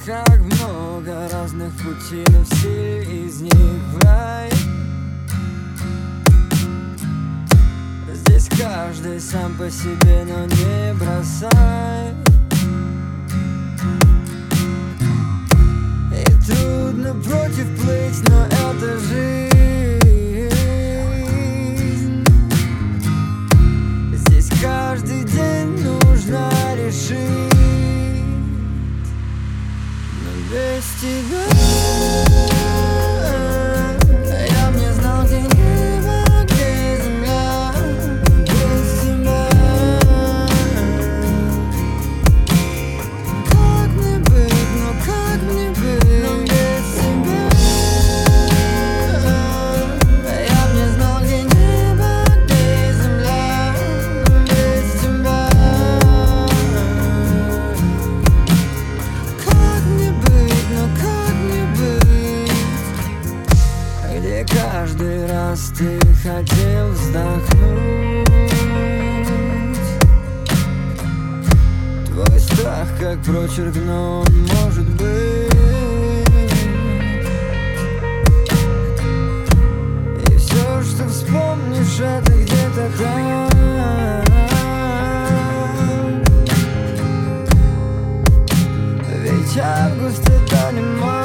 как много разных путей, но все из них в рай. Здесь каждый сам по себе, но не бросай. И трудно против плыть, но это жизнь. Здесь каждый день нужно решить. Но без тебя я б не знал, где небо, где земля. Без тебя как мне быть, ну как мне быть? Но без тебя я б не знал, где небо, где земля. Без тебя как мне быть, ну как мне быть? Где каждый раз ты хотел вздохнуть. Твой страх как прочерк, но он может быть. И все, что вспомнишь, это где-то там. Ведь август это не май.